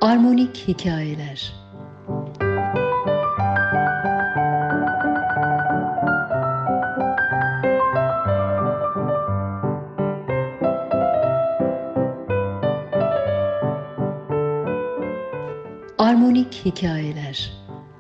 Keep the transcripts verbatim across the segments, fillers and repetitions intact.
Armonik Hikayeler. Armonik Hikayeler.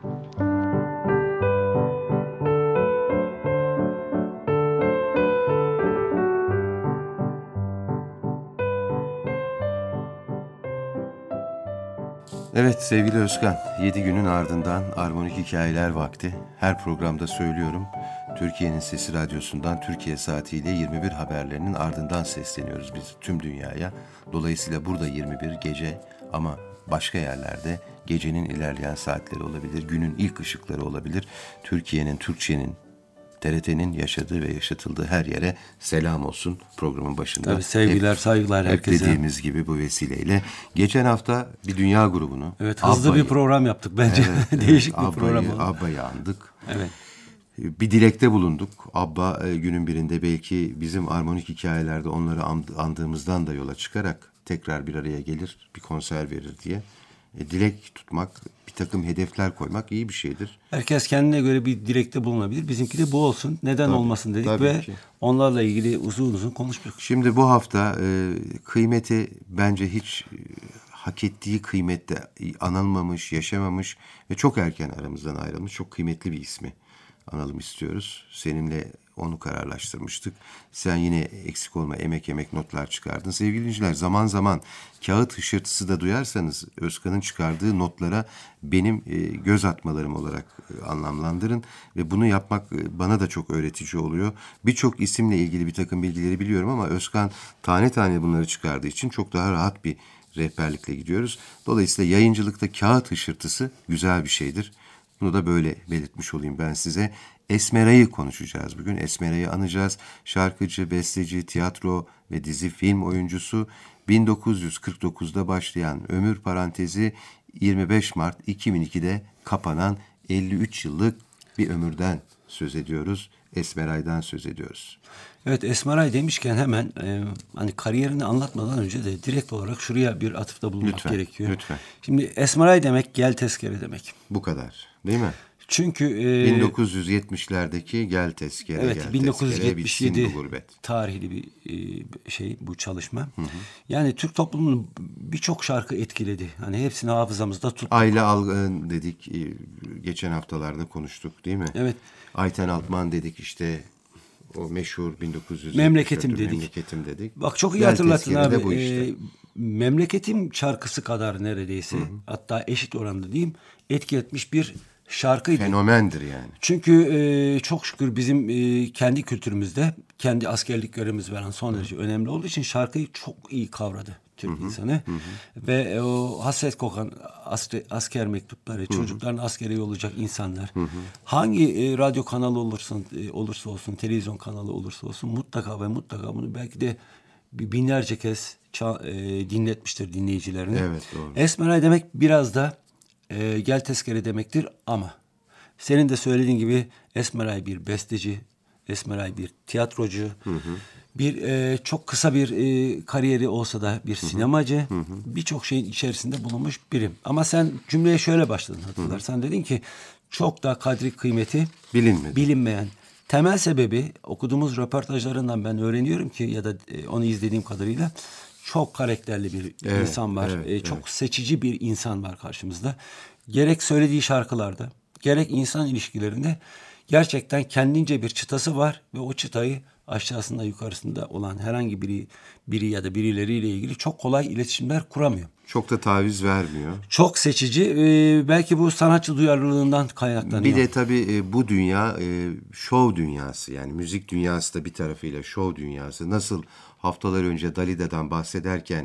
Evet sevgili Özkan, yedi günün ardından Armonik Hikayeler vakti. Her programda söylüyorum, Türkiye'nin Sesi Radyosu'ndan Türkiye saatiyle yirmi bir haberlerinin ardından sesleniyoruz biz tüm dünyaya. Dolayısıyla burada yirmi bir gece ama başka yerlerde gecenin ilerleyen saatleri olabilir, günün ilk ışıkları olabilir. Türkiye'nin, Türkçenin, T R T'nin yaşadığı ve yaşatıldığı her yere selam olsun programın başında. Tabii sevgiler, hep, saygılar herkese. Hep dediğimiz gibi bu vesileyle. Geçen hafta bir dünya grubunu. Evet, hızlı Abba'yı, bir program yaptık bence. Evet, Değişik evet, bir program oldu. Abba'yı andık. Evet. Bir dilekte bulunduk. Abba günün birinde belki bizim armonik hikayelerde onları andığımızdan da yola çıkarak tekrar bir araya gelir, bir konser verir diye. E, dilek tutmak, bir takım hedefler koymak iyi bir şeydir. Herkes kendine göre bir dilekte bulunabilir. Bizimki de bu olsun. Neden tabii, olmasın dedik ve ki. Onlarla ilgili uzun uzun konuştuk. Şimdi bu hafta e, kıymeti bence hiç e, hak ettiği kıymette anılmamış, yaşamamış ve çok erken aramızdan ayrılmış çok kıymetli bir ismi analım istiyoruz. Seninle onu kararlaştırmıştık. Sen yine eksik olma emek emek notlar çıkardın. Sevgili dinleyiciler, zaman zaman kağıt hışırtısı da duyarsanız Özkan'ın çıkardığı notlara benim e, göz atmalarım olarak e, anlamlandırın. Ve bunu yapmak e, bana da çok öğretici oluyor. Birçok isimle ilgili bir takım bilgileri biliyorum ama Özkan tane tane bunları çıkardığı için çok daha rahat bir rehberlikle gidiyoruz. Dolayısıyla yayıncılıkta kağıt hışırtısı güzel bir şeydir. Bunu da böyle belirtmiş olayım ben size. Esmeray'ı konuşacağız bugün. Esmeray'ı anacağız. Şarkıcı, besteci, tiyatro ve dizi film oyuncusu. bin dokuz yüz kırk dokuzda başlayan ömür parantezi yirmi beş Mart iki bin ikide kapanan elli üç yıllık bir ömürden söz ediyoruz. Esmeray'dan söz ediyoruz. Evet, Esmeray demişken hemen e, hani kariyerini anlatmadan önce de direkt olarak şuraya bir atıfta bulunmak lütfen, gerekiyor. Lütfen. Şimdi Esmeray demek gel tezkere demek. Bu kadar değil mi? Çünkü e, bin dokuz yüz yetmişlerdeki gel tezkere, evet, gel bin dokuz yüz yetmiş yedi tezkere, gurbet. tarihli bir e, şey bu çalışma. Hı hı. Yani Türk toplumunun birçok şarkı etkiledi. Hani hepsini hafızamızda tuttuk. Aile Algı dedik, geçen haftalarda konuştuk değil mi? Evet. Ayten Altman dedik işte. O meşhur bin dokuz yüz Memleketim dedik. Memleketim dedik. Bak çok iyi gel hatırlattın abi. Bu işte. Ee, memleketim şarkısı kadar neredeyse, hı hı, hatta eşit oranda diyeyim, etki etmiş bir şarkıydı. Fenomendir yani. Çünkü e, çok şükür bizim e, kendi kültürümüzde kendi askerlik görevimiz veren son derece önemli olduğu için şarkıyı çok iyi kavradı Türk hı hı, insanı. Hı hı. Ve e, o hasret kokan asker, asker mektupları, hı hı, çocukların askere yollayacak insanlar. Hı hı. Hangi e, radyo kanalı olursun, e, olursa olsun, televizyon kanalı olursa olsun mutlaka ve mutlaka bunu belki de binlerce kez ça- e, dinletmiştir dinleyicilerine. Evet, doğru. Esmeray demek biraz da e, gel tezkere demektir ama senin de söylediğin gibi Esmeray bir besteci, Esmeray bir tiyatrocu, hı hı, bir e, çok kısa bir e, kariyeri olsa da bir sinemacı, birçok şeyin içerisinde bulunmuş birim. Ama sen cümleye şöyle başladın hatırlarsan, hı hı, dedin ki çok da kadri kıymeti bilinmedi, bilinmeyen. Temel sebebi okuduğumuz röportajlarından ben öğreniyorum ki ya da e, onu izlediğim kadarıyla çok karakterli bir evet, insan var, evet, e, çok evet. seçici bir insan var karşımızda. Gerek söylediği şarkılarda, gerek insan ilişkilerinde gerçekten kendince bir çıtası var ve o çıtayı aşağısında yukarısında olan herhangi biri biri ya da birileriyle ilgili çok kolay iletişimler kuramıyor. Çok da taviz vermiyor. Çok seçici. E, belki bu sanatçı duyarlılığından kaynaklanıyor. Bir de tabii e, bu dünya e, şov dünyası, yani müzik dünyası da bir tarafıyla şov dünyası. Nasıl haftalar önce Dalida'dan bahsederken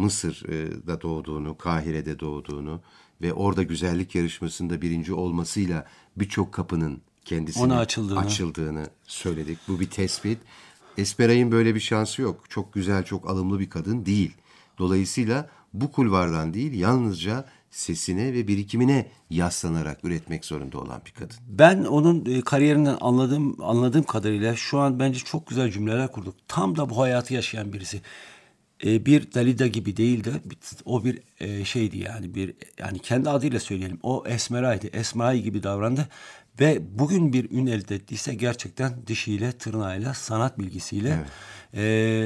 Mısır'da doğduğunu, Kahire'de doğduğunu ve orada güzellik yarışmasında birinci olmasıyla birçok kapının kendisine açıldığını. açıldığını söyledik. Bu bir tespit. Esmeray'ın böyle bir şansı yok. Çok güzel, çok alımlı bir kadın değil. Dolayısıyla bu kulvardan değil, yalnızca sesine ve birikimine yaslanarak üretmek zorunda olan bir kadın. Ben onun e, kariyerinden anladığım anladığım kadarıyla şu an bence çok güzel cümleler kurduk. Tam da bu hayatı yaşayan birisi. e, bir Dalida gibi değildi. O bir e, şeydi yani bir yani kendi adıyla söyleyelim. O Esmeray'dı. Esmeray gibi davrandı. Ve bugün bir ün elde ettiyse gerçekten dişiyle, tırnağıyla, sanat bilgisiyle Evet. e,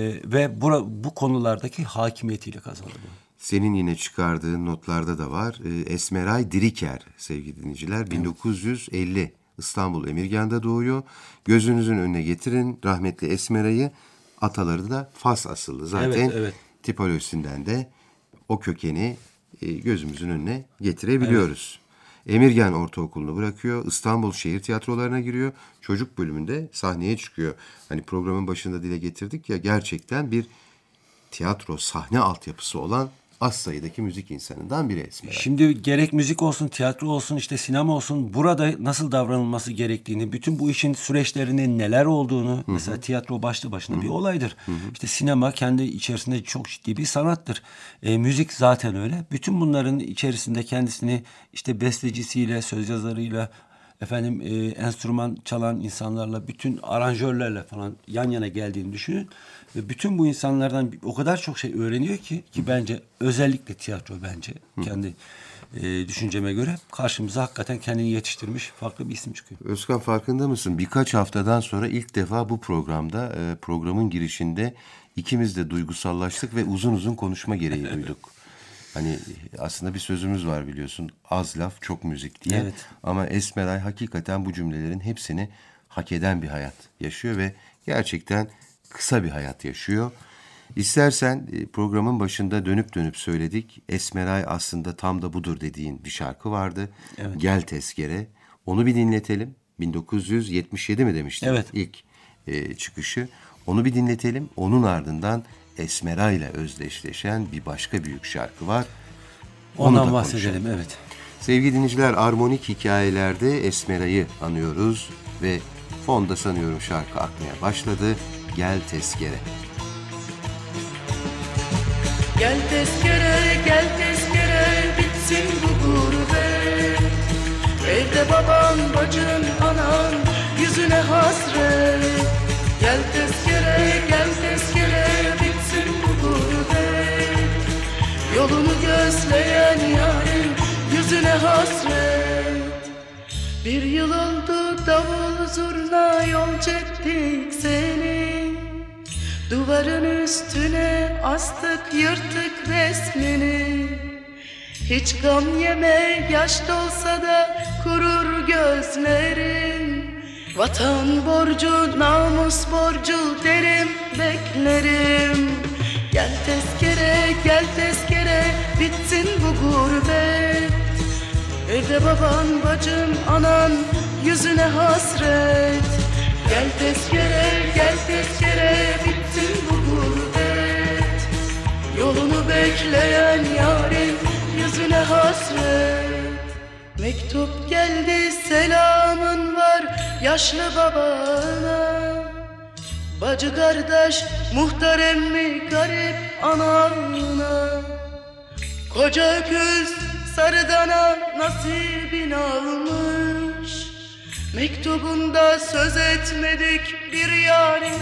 ve bura, bu konulardaki hakimiyetiyle kazandı bu. Senin yine çıkardığın notlarda da var. Ee, Esmeray Diriker sevgili dinleyiciler. bin dokuz yüz elli İstanbul Emirgan'da doğuyor. Gözünüzün önüne getirin rahmetli Esmeray'ı. Ataları da Fas asıllı. Zaten Evet, evet. tipolojisinden de o kökeni e, gözümüzün önüne getirebiliyoruz. Emirgan Ortaokulu'nu bırakıyor. İstanbul Şehir Tiyatrolarına giriyor. Çocuk bölümünde sahneye çıkıyor. Hani programın başında dile getirdik ya, gerçekten bir tiyatro sahne altyapısı olan az sayıdaki müzik insanından biri Esmeray. Şimdi gerek müzik olsun, tiyatro olsun, işte sinema olsun, burada nasıl davranılması gerektiğini, bütün bu işin süreçlerinin neler olduğunu, Hı-hı. mesela tiyatro başlı başına Hı-hı. bir olaydır. Hı-hı. İşte sinema kendi içerisinde çok ciddi bir sanattır. E, müzik zaten öyle. Bütün bunların içerisinde kendisini işte bestecisiyle, söz yazarıyla, efendim e, enstrüman çalan insanlarla, bütün aranjörlerle falan yan yana geldiğini düşünün. Ve bütün bu insanlardan o kadar çok şey öğreniyor ki ki bence özellikle tiyatro bence kendi e, düşünceme göre karşımıza hakikaten kendini yetiştirmiş farklı bir isim çıkıyor. Özkan, farkında mısın? Birkaç haftadan sonra ilk defa bu programda e, programın girişinde ikimiz de duygusallaştık ve uzun uzun konuşma gereği duyduk. Hani aslında bir sözümüz var biliyorsun, az laf çok müzik diye. Evet. Ama Esmeray hakikaten bu cümlelerin hepsini hak eden bir hayat yaşıyor ve gerçekten kısa bir hayat yaşıyor. İstersen programın başında dönüp dönüp söyledik. Esmeray aslında tam da budur dediğin bir şarkı vardı. Evet. Gel Tezkere. Onu bir dinletelim. bin dokuz yüz yetmiş yedi mi demiştin? Evet. İlk e, çıkışı. Onu bir dinletelim. Onun ardından Esmeray ile özdeşleşen bir başka büyük şarkı var. Onu Ondan bahsedelim, konuşalım. Evet. Sevgili dinleyiciler, armonik hikayelerde Esmeray'ı anıyoruz ve fonda sanıyorum şarkı akmaya başladı. Gel Tezkere. Gel tezkere, gel tezkere, bitsin bu gurbet. Evde baban, bacın, anan, yüzüne hasret. Gel tezkere, gel tezkere, bitsin bu gurbet. Yolunu gözleyen yarın, yüzüne hasret. Bir yıl oldu davul zurna yol çektik seni. Duvarın üstüne astık yırtık resmini. Hiç gam yeme, yaş dolsa da kurur gözlerim. Vatan borcu, namus borcu derim, beklerim. Gel tezkere, gel tezkere, bitsin bu gurbet. Evde baban, bacın, anan, yüzüne hasret. Gel tezkere, gel tezkere, bitsin bu gurbet. Yolunu bekleyen yarın, yüzüne hasret. Mektup geldi, selamın var yaşlı babana. Bacı kardeş, muhtar emmi, garip anana. Koca öküz, sarı dana nasibin almış. Mektubunda söz etmedik, bir yarın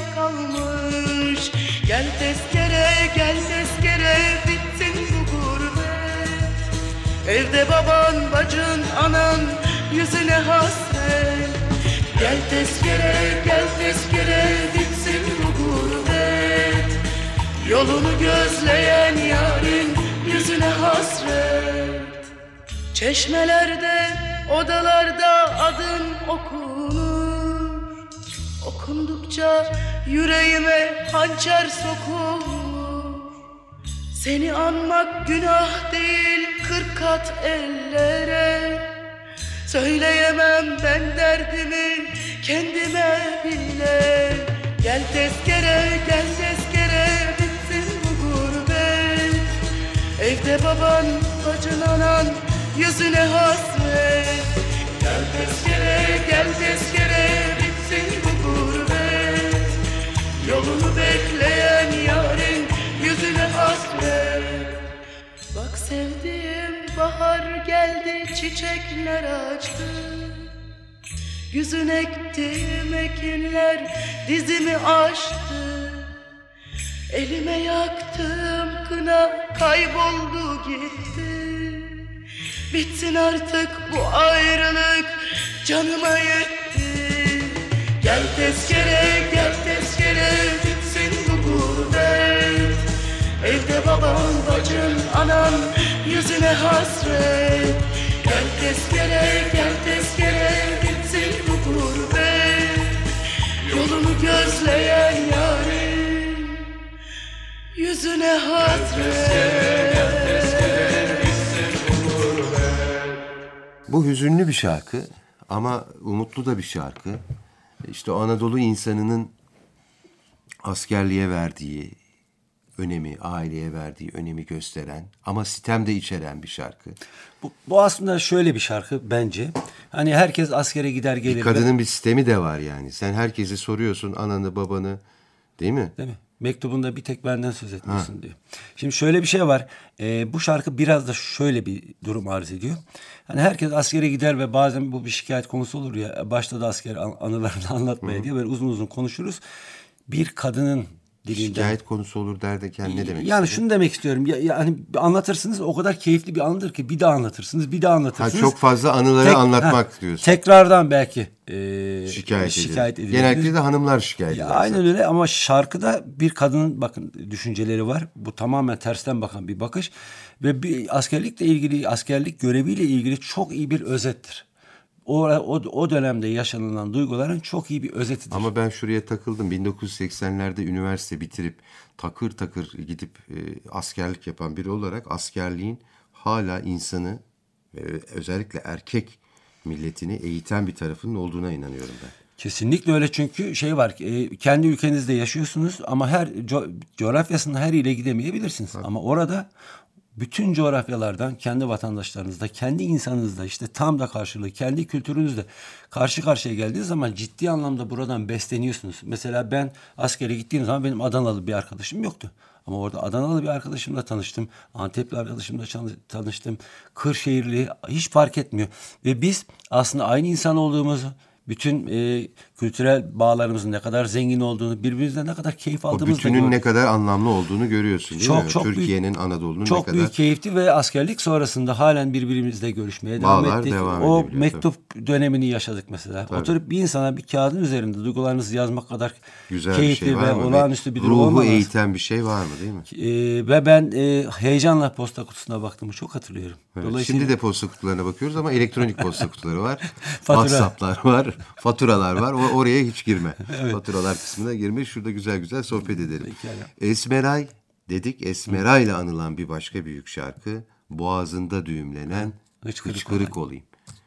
kalmış. Gel tezkere, gel tezkere, bitsin bu gurbet. Evde baban, bacın, anan, yüzüne hasret. Gel tezkere, gel tezkere, bitsin bu gurbet. Yolunu gözleyen yarın, yüzüne hasret. Çeşmelerde, odalarda adın okunur. Okundukça yüreğime hançer sokulur. Seni anmak günah değil, kırk kat ellere. Söyleyemem ben derdimi kendime bile. Gel tezkere, gel tezkere, bitsin bu gurbet. Evde baban, bacın, anan, yüzüne hasret. Gel tezkere, gel tezkere, bitsin bu gurbet. Yolunu bekleyen yarın, yüzüne hasret. Bak sevdiğim, bahar geldi, çiçekler açtı. Güzün ektiğim ekinler dizimi aştı. Elime yaktı yaktığım kına kayboldu gitti. Bitsin artık bu ayrılık, canıma yetti. Gel tezkere, gel tezkere, bitsin bu gurbet. Evde baban, bacın, anan, yüzüne hasret. Gel tezkere, gel tezkere, bitsin bu gurbet. Yolunu gözleyen yarim, yüzüne hasret. Bu hüzünlü bir şarkı ama umutlu da bir şarkı. İşte o Anadolu insanının askerliğe verdiği önemi, aileye verdiği önemi gösteren ama sitem de içeren bir şarkı. Bu, bu aslında şöyle bir şarkı bence. Hani herkes askere gider gelir. Bir kadının bir sistemi de var yani. Sen herkese soruyorsun ananı babanı, değil mi? Değil mi? Mektubunda bir tek benden söz etmiyorsun diyor. Şimdi şöyle bir şey var. Ee, bu şarkı biraz da şöyle bir durum arz ediyor. Hani herkes askere gider ve bazen bu bir şikayet konusu olur ya. Başta da asker an- anılarını anlatmaya diye böyle uzun uzun konuşuruz. Bir kadının dilinden. Şikayet konusu olur derken ne demek Yani istedin? şunu demek istiyorum. Ya, yani anlatırsınız o kadar keyifli bir anıdır ki bir daha anlatırsınız, bir daha Ha, anlatırsınız. çok fazla anıları Tek- anlatmak ha, diyorsun. Tekrardan belki e, şikayet, şikayet edilir. edilir. Genellikle de hanımlar şikayet Ya eder. aynen öyle ama şarkıda bir kadının bakın düşünceleri var. Bu tamamen tersten bakan bir bakış ve bir askerlikle ilgili, askerlik göreviyle ilgili çok iyi bir özettir. O, o, o dönemde yaşanılan duyguların çok iyi bir özetidir. Ama ben şuraya takıldım. bin dokuz yüz seksenlerde üniversite bitirip takır takır gidip e, askerlik yapan biri olarak askerliğin hala insanı ve özellikle erkek milletini eğiten bir tarafının olduğuna inanıyorum ben. Kesinlikle öyle çünkü şey var e, kendi ülkenizde yaşıyorsunuz ama her co- coğrafyasında her ile gidemeyebilirsiniz. Ama orada bütün coğrafyalardan kendi vatandaşlarınızda, kendi insanınızda işte tam da karşılığı, kendi kültürünüzle karşı karşıya geldiğiniz zaman ciddi anlamda buradan besleniyorsunuz. Mesela ben askere gittiğim zaman benim Adanalı bir arkadaşım yoktu. Ama orada Adanalı bir arkadaşımla tanıştım. Antepli arkadaşımla çan- tanıştım. Kırşehirli hiç fark etmiyor. Ve biz aslında aynı insan olduğumuzu, bütün e, kültürel bağlarımızın ne kadar zengin olduğunu, birbirimizden ne kadar keyif O aldığımızı da bütünün gördük. ne kadar anlamlı olduğunu görüyorsun değil Çok, mi? çok büyük- Türkiye'nin, Anadolu'nun ne Çok kadar... büyük keyifti ve askerlik sonrasında halen birbirimizle görüşmeye devam Bağlar ettik. devam o edebiliyor, mektup dönemini yaşadık mesela. Oturup bir insana bir kağıdın üzerinde duygularınızı yazmak kadar Güzel bir keyifli şey var ve mı? olağanüstü bir durum Ruhu olmaz. eğiten bir şey var mı değil mi? Ee, ve ben e, heyecanla posta kutusuna baktığımı çok hatırlıyorum. Evet, Dolayısıyla Şimdi de posta kutularına bakıyoruz ama elektronik posta kutuları var. Fatura. WhatsApp'lar var, faturalar var. O, oraya hiç girme. Faturalar kısmına girme. Şurada güzel güzel sohbet edelim. Pekala. Esmeray dedik. Esmeray'la anılan bir başka büyük şarkı. Boğazında düğümlenen Hıçkırık hıçkırık olayım.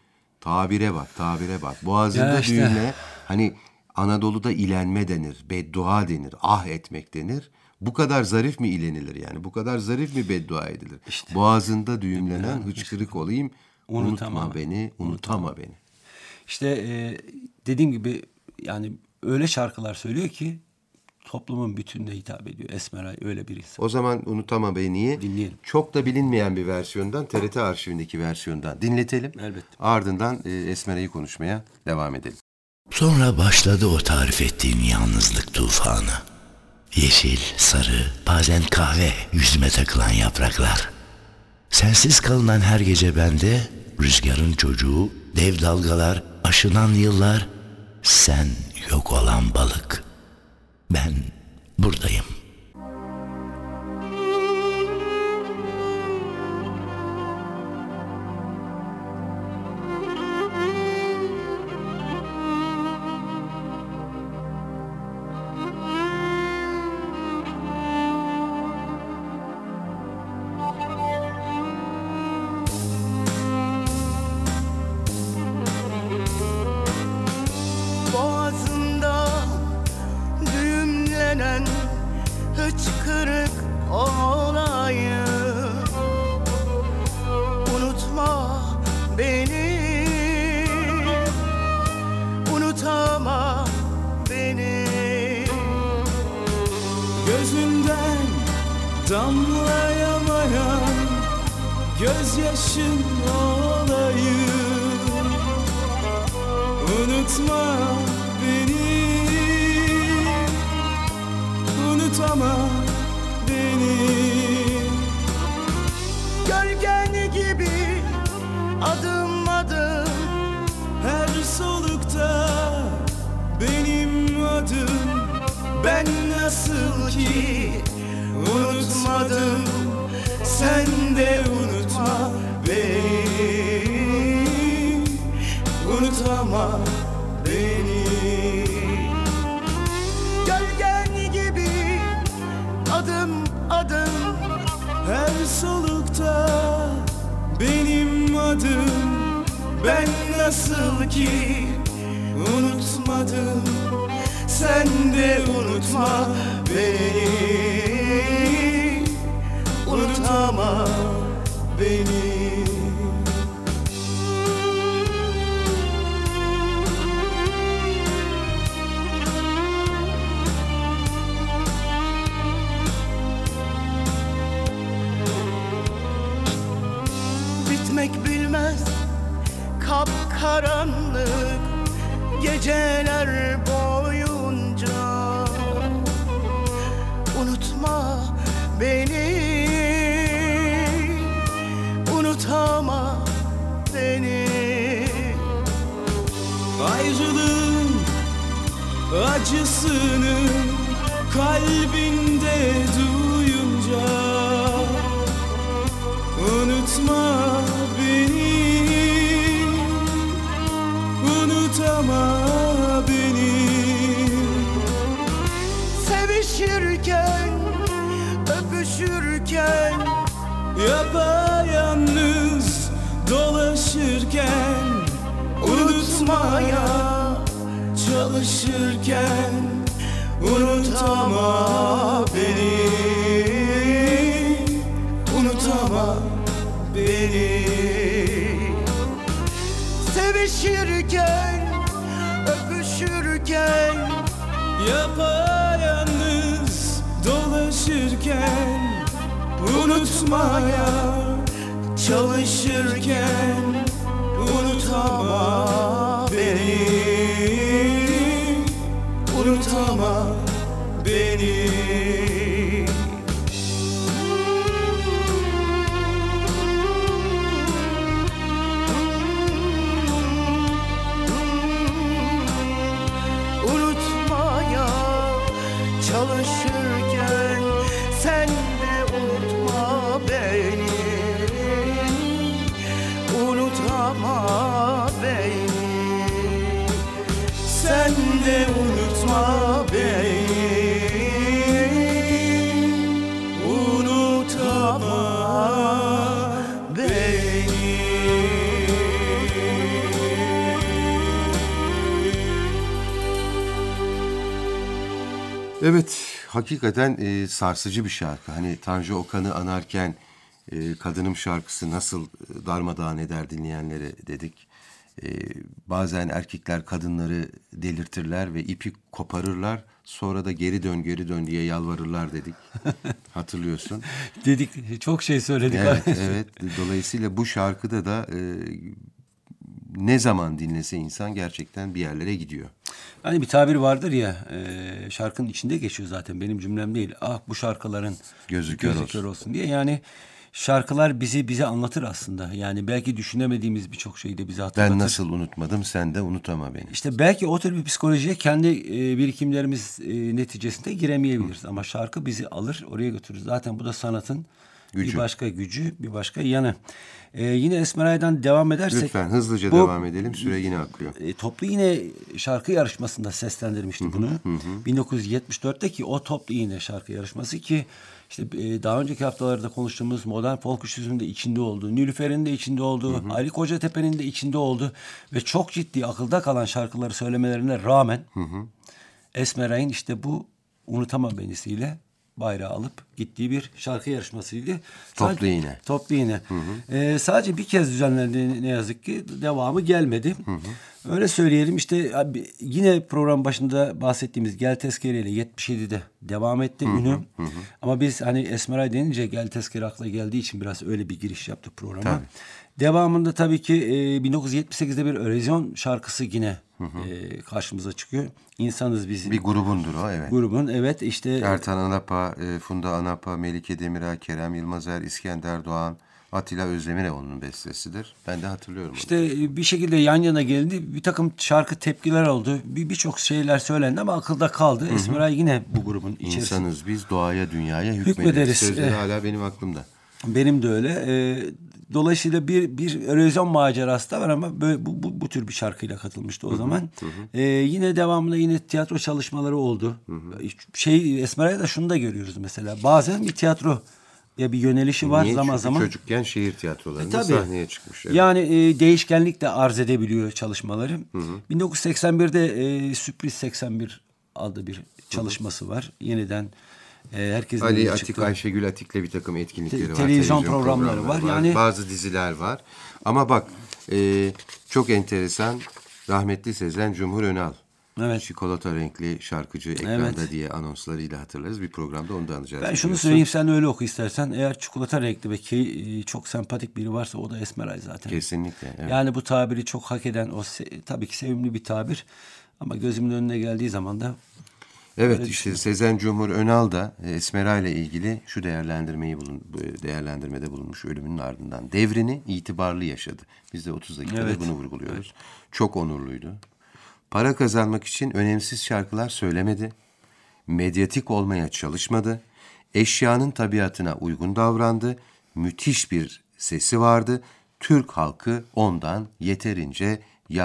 Tabire bak, tabire bak. Boğazında Ya işte. düğümle hani Anadolu'da ilenme denir, beddua denir, ah etmek denir. Bu kadar zarif mi ilenilir yani? Bu kadar zarif mi beddua edilir? Boğazında düğümlenen hıçkırık olayım. Unutama Unutma beni, unutama beni. işte e, dediğim gibi yani öyle şarkılar söylüyor ki toplumun bütününe hitap ediyor. Esmeray öyle bir insan. O zaman Unutama Beni'yi Dinleyelim. çok da bilinmeyen bir versiyondan, T R T arşivindeki versiyondan dinletelim. Elbette. Ardından e, Esmeray'ı konuşmaya devam edelim. Sonra başladı o tarif ettiğin yalnızlık tufanı. Yeşil, sarı, bazen kahve yüzüme takılan yapraklar. Sensiz kalınan her gece bende, rüzgarın çocuğu, dev dalgalar, aşınan yıllar, sen yok olan balık. Ben buradayım. Boğazında düğümlenen hıçkırık olayım. Unutma beni, unutama beni. Gözünden damlayamayan gözyaşın olayım. Unutma beni, unutama beni. ben nasıl ki unutmadım, sen de unutma beni, unutama beni. Gölgen gibi adım adım Her solukta benim adım, ben nasıl ki unutmadım, sen de unutma beni, unutama beni. Bitmek bilmez kapkaranlık geceler boyunca. Unutma beni, unutama beni. Ayrılığın acısını kalbinde duyunca unutma beni, unutama beni. Sevişirken, öpüşürken, Yapayalnız dolaşırken, unutmaya çalışırken, unutama beni, unutama beni. sevişirken, öpüşürken, Yapayalnız dolaşırken, unutmaya çalışırken, unutama beni, unutama beni. unutmaya çalışırken, sen de unutma beni, unutama beni, Sen de unutma beni, unutama beni. Evet, hakikaten e, sarsıcı bir şarkı. Hani Tanju Okan'ı anarken e, Kadınım şarkısı nasıl e, darmadağın eder dinleyenlere dedik. E, bazen erkekler kadınları delirtirler ve ipi koparırlar. Sonra da geri dön geri dön diye yalvarırlar dedik. Hatırlıyorsun. Dedik, çok şey söyledik. Evet, evet. Dolayısıyla bu şarkıda da e, ne zaman dinlese insan gerçekten bir yerlere gidiyor. Hani bir tabir vardır ya, e, şarkının içinde geçiyor zaten, benim cümlem değil. Ah bu şarkıların Gözü kör olsun. olsun diye. Yani şarkılar bizi bize anlatır aslında. Yani belki düşünemediğimiz birçok şeyi de bize hatırlatır. Ben nasıl unutmadım, sen de unutama beni. İşte belki o tür bir psikolojiye kendi e, birikimlerimiz e, neticesinde giremeyebiliriz. Ama şarkı bizi alır, oraya götürür. Zaten bu da sanatın Gücü. bir başka gücü, bir başka yanı. E, yine Esmeray'dan devam edersek. Lütfen hızlıca bu, devam edelim. Süre yine akıyor. E, toplu iğne şarkı yarışmasında seslendirmişti bunu. bin dokuz yüz yetmiş dörtteki o toplu iğne şarkı yarışması ki işte e, daha önceki haftalarda konuştuğumuz modern folk üçlüsünün de içinde olduğu, Nilüfer'in de içinde olduğu, hı hı. Ali Kocatepe'nin de içinde olduğu ve çok ciddi akılda kalan şarkıları söylemelerine rağmen hı hı. Esmeray'ın işte bu Unutama Benisi'yle bayrağı alıp gittiği bir şarkı yarışmasıydı. Toplu Sadece, iğne. Toplu iğne. Hı hı. Ee, sadece bir kez düzenlendi ne yazık ki. Devamı gelmedi. Hı hı. Öyle söyleyelim işte abi, yine program başında bahsettiğimiz Gel Tezkere ile yetmiş yedide devam etti ünü. Hı hı. Ama biz hani Esmeray denince Gel Tezkere akla geldiği için biraz öyle bir giriş yaptık programa. Tabii. Devamında tabii ki e, bin dokuz yüz yetmiş sekizde bir Eurovision şarkısı yine hı hı. E, karşımıza çıkıyor. İnsanız biz. Bir grubundur o, evet. Grubun, evet işte. Ertan Anapa, e, Funda Anapa, Melike Demirel, Kerem Yılmazer, İskender Doğan, Atilla Özdemiroğlu'nun bestesidir. Ben de hatırlıyorum onu. İşte bir şekilde yan yana geldi. Bir takım şarkı tepkiler oldu. Bir birçok şeyler söylendi ama akılda kaldı. Esmeray yine bu grubun içerisinde. İnsanız biz, doğaya, dünyaya hükmederiz. Hükmederiz. Sözleri Eh. hala benim aklımda. Benim de öyle. Ee, dolayısıyla bir bir erozyon macerası da var ama böyle, bu, bu, bu tür bir şarkıyla katılmıştı o zaman. Ee, yine devamında yine tiyatro çalışmaları oldu. Şey Esmeray'da da şunu da görüyoruz mesela. Bazen bir tiyatro ya bir yönelişi var Niye? zaman Çünkü zaman. çocukken şehir tiyatrolarında E, tabii. sahneye çıkmış. Evet. Yani e, değişkenlik de arz edebiliyor çalışmaları. bin dokuz yüz seksen birde e, Sürpriz seksen bir adlı bir çalışması var. Yeniden e, herkesin Ali önüne Atik, çıktı. Ayşegül Atik'le bir takım etkinlikleri Te- var. televizyon programları var. Yani- Bazı diziler var. Ama bak e, çok enteresan, rahmetli Sezen Cumhur Önal. Evet. Çikolata renkli şarkıcı ekranda Evet. diye anonslarıyla hatırlarız. Bir programda onu da anacağız. Ben şunu biliyorsun. söyleyeyim, sen öyle oku istersen. Eğer çikolata renkli ve ki e, çok sempatik biri varsa o da Esmeray zaten. Kesinlikle. Evet. Yani bu tabiri çok hak eden o se- tabii ki sevimli bir tabir ama gözümün önüne geldiği zaman da Evet Öyle işte Sezen Cumhur Önal da e, Esmeray ile ilgili şu değerlendirmeyi bulun, bu değerlendirmede bulunmuş ölümünün ardından. Devrini itibarlı yaşadı. Biz de otuz dakikada Evet. bunu vurguluyoruz. Çok onurluydu. Para kazanmak için önemsiz şarkılar söylemedi. Medyatik olmaya çalışmadı. Eşyanın tabiatına uygun davrandı. Müthiş bir sesi vardı. Türk halkı ondan yeterince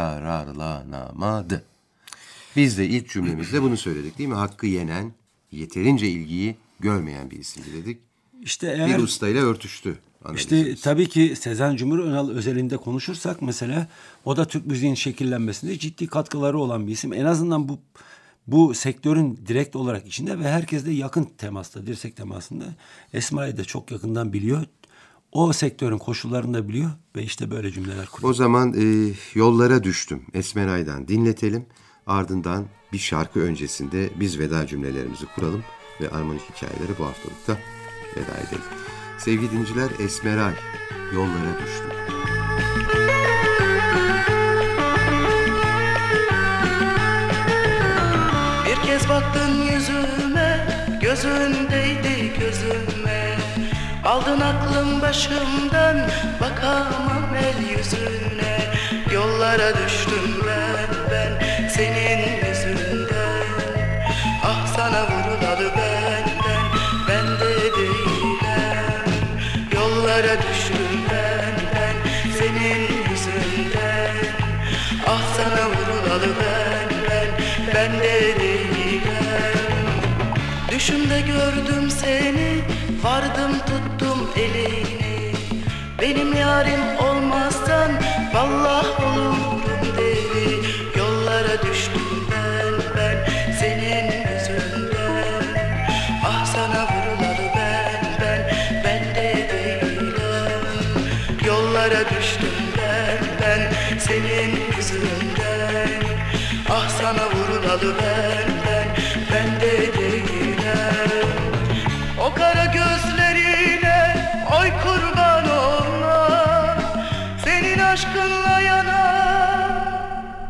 yararlanamadı. Biz de ilk cümlemizde bunu söyledik değil mi? Hakkı yenen, yeterince ilgiyi görmeyen bir isimdi dedik. işte eğer Bir ustayla örtüştü. İşte analizimiz. tabii ki Sezen Cumhur Önal özelinde konuşursak mesela o da Türk müziğin şekillenmesinde ciddi katkıları olan bir isim. En azından bu bu sektörün direkt olarak içinde ve herkesle yakın temasta, dirsek temasında. Esmeray'ı da çok yakından biliyor. O sektörün koşullarını da biliyor ve işte böyle cümleler kuruyor. O zaman e, yollara düştüm. Esmeray'dan dinletelim. Ardından bir şarkı öncesinde biz veda cümlelerimizi kuralım ve armonik hikayeleri bu haftalıkta veda edelim. Sevgili dinleyiciler, Esmeray, yollara düştüm. Bir kez baktın yüzüme, gözündeydi gözüme. Aldın aklım başımdan, bakamam el yüzüne. Yollara düştüm ben, ben senin yüzünden. Ah sana vurulalı benden, ben de değilim. Yollara düştüm ben, ben senin yüzünden. Ah sana vurulalı ben, ben, ben de değilim. Düşümde gördüm seni, vardım tuttum elini. Benim yarim olmazsan vallahi olurum deli. Yollara düştüm ben, ben senin yüzünden. Ah sana vurulalı ben, ben, ben de değilim. Yollara düştüm ben, ben senin yüzünden. Ah sana vurulalı ben, ben, ben de değilim. O kara gözlerine oy kurban olma, senin aşkınla yanar.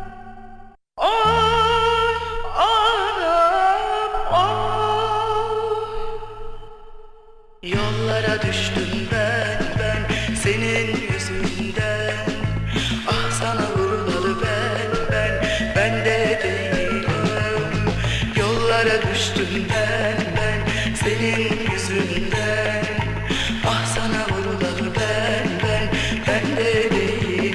Oy anam oy. Yollara düştüm ben, ben senin yüzünden. Ah sana vurulalı ben, ben, ben de değilim. Yollara düştüm ben, ben senin yüzünden. Ah sana vurulalı ben, ben, ben de değilim.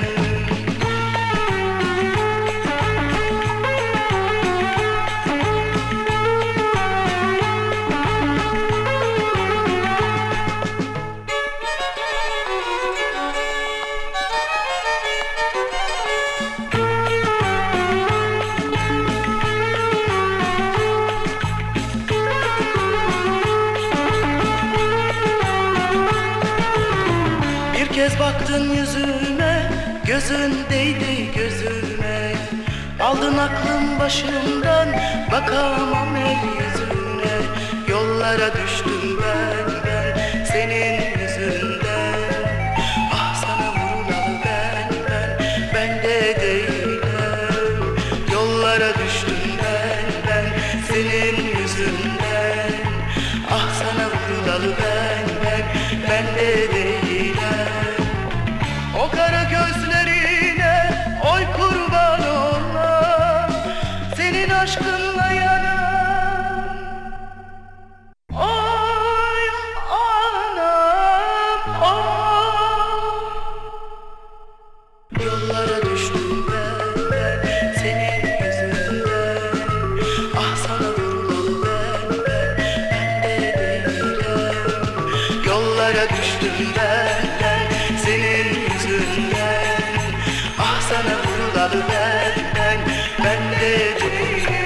Bir kez baktın yüzüme, gözündeydi gözüme. Aldın aklım başımdan, bakamam el yüzüne. Yollara düştüm ben, ben senin yüzünden. Ah sana vurulalı ben, ben, ben de değilim. Yollara düştüm ben, ben senin yüzünden. Ah sana vurulalı ben, ben, ben de değilim. yüzünden. Ah sana vurulalı benden, ben de değilim.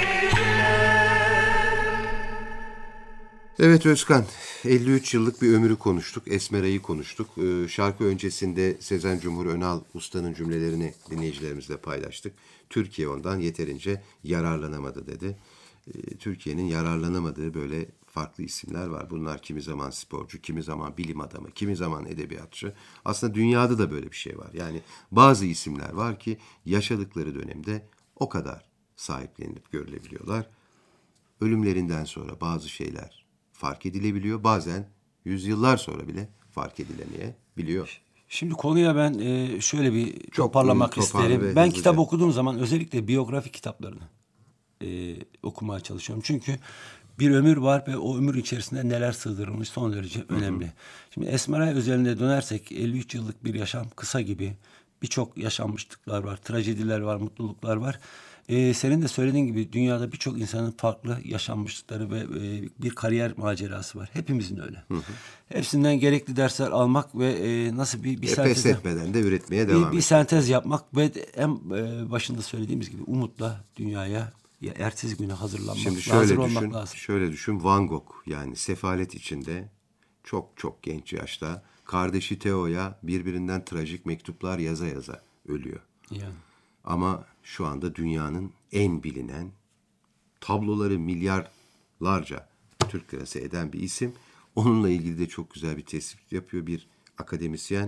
Evet Özkan, elli üç yıllık bir ömrü konuştuk, Esmera'yı konuştuk. Ee, şarkı öncesinde Sezen Cumhur Önal Usta'nın cümlelerini dinleyicilerimizle paylaştık. Türkiye ondan yeterince yararlanamadı dedi. Ee, Türkiye'nin yararlanamadığı böyle farklı isimler var. Bunlar kimi zaman sporcu, kimi zaman bilim adamı, kimi zaman edebiyatçı. Aslında dünyada da böyle bir şey var. Yani bazı isimler var ki yaşadıkları dönemde o kadar sahiplenilip görülebiliyorlar. Ölümlerinden sonra bazı şeyler fark edilebiliyor. Bazen yüzyıllar sonra bile fark edilemeyebiliyor. Şimdi konuya ben e, şöyle bir Çok, toparlamak e, toparla ve isterim. Ben hızlıca. kitap okuduğum zaman özellikle biyografi kitaplarını e, okumaya çalışıyorum. Çünkü bir ömür var ve o ömür içerisinde neler sığdırılmış son derece önemli. Şimdi Esmeray özelinde dönersek elli üç yıllık bir yaşam kısa gibi birçok yaşanmışlıklar var, trajediler var, mutluluklar var. Ee, senin de söylediğin gibi dünyada birçok insanın farklı yaşanmışlıkları ve e, bir kariyer macerası var. Hepimizin öyle. Hı hı. Hepsinden gerekli dersler almak ve e, nasıl bir, bir E, sentez, pes etmeden de üretmeye devam bir, bir ediyor. sentez yapmak ve en e, başında söylediğimiz gibi umutla dünyaya ya, ertesi güne hazırlanmak, Şimdi hazır şöyle olmak düşün, lazım. şöyle düşün. Van Gogh yani sefalet içinde çok çok genç yaşta kardeşi Theo'ya birbirinden trajik mektuplar yaza yaza ölüyor. Yani. Ama şu anda dünyanın en bilinen, tabloları milyarlarca Türk lirası eden bir isim. Onunla ilgili de çok güzel bir tespit yapıyor bir akademisyen.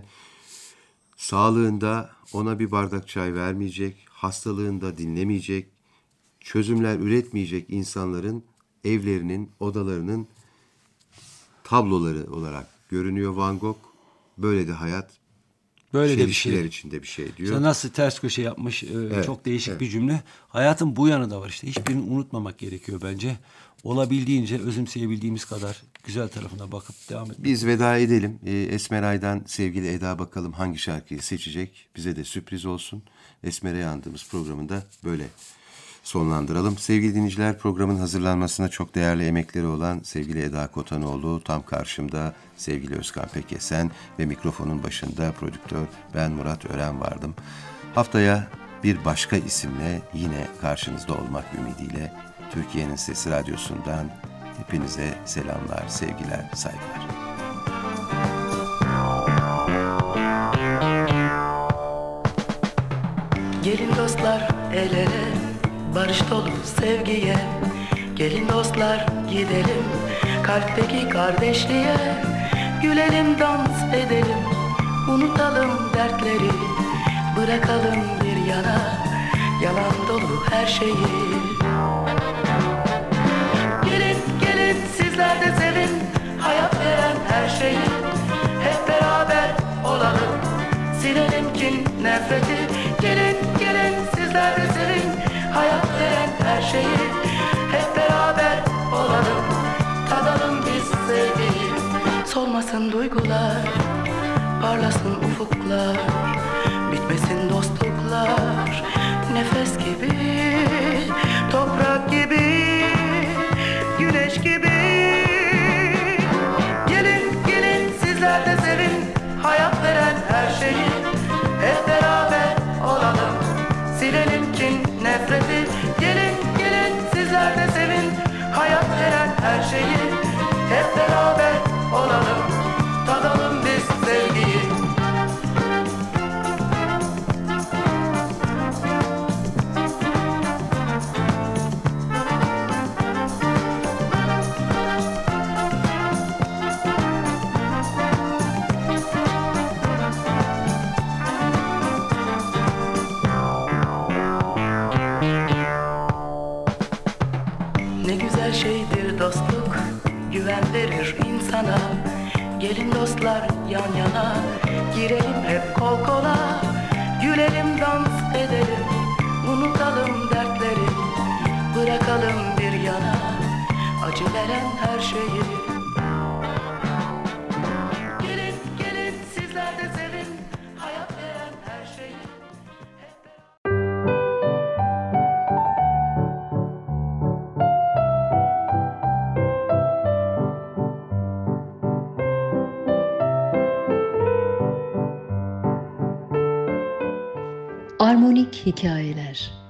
Sağlığında ona bir bardak çay vermeyecek, hastalığında dinlemeyecek, çözümler üretmeyecek insanların evlerinin, odalarının tabloları olarak görünüyor Van Gogh. Böyle de hayat, Böyle de bir çelişkiler şey. içinde bir şey diyor. İşte nasıl ters köşe yapmış e, Evet, çok değişik evet. bir cümle. Hayatın bu yanı da var işte. Hiçbirini unutmamak gerekiyor bence. Olabildiğince özümseyebildiğimiz kadar güzel tarafına bakıp devam etmek. Biz veda edelim. Ee, Esmeray'dan sevgili Eda bakalım hangi şarkıyı seçecek. Bize de sürpriz olsun. Esmeray'ı andığımız programında böyle sonlandıralım. Sevgili dinleyiciler, programın hazırlanmasına çok değerli emekleri olan sevgili Eda Kotanoğlu, tam karşımda sevgili Özkan Pekesen ve mikrofonun başında prodüktör ben Murat Ören vardım. Haftaya bir başka isimle yine karşınızda olmak ümidiyle Türkiye'nin Sesi Radyosu'ndan hepinize selamlar, sevgiler, saygılar. Gelin dostlar el ele, barış dolu sevgiye. Gelin dostlar gidelim kalpteki kardeşliğe. Gülelim, dans edelim, unutalım dertleri. Bırakalım bir yana yalan dolu her şeyi. Gelin gelin sizler de sevin, hayat veren her şeyi. Hep beraber olalım, silelim kin nefreti. Gelin gelin sizler de sevin, hayat veren her şeyi. Hep beraber olalım, tadalım biz sevgiyi. Solmasın duygular, parlasın ufuklar, bitmesin dostluklar. Nefes gibi, toprak gibi, güneş gibi. Gelin gelin sizler de sevin, hayat veren her şeyi. Hep beraber olalım, silelim kin nefreti. Gelin gelin sizler de sevin, hayat veren her şeyi. Hep beraber olalım, tadalım biz sevgiyi. Ne güzel şeydir dostluk, güven verir insana. Gelin dostlar yan yana, girelim hep kol kola. Gülelim, dans edelim, unutalım dertleri. Bırakalım bir yana acı veren her şeyi. Armonik hikayeler.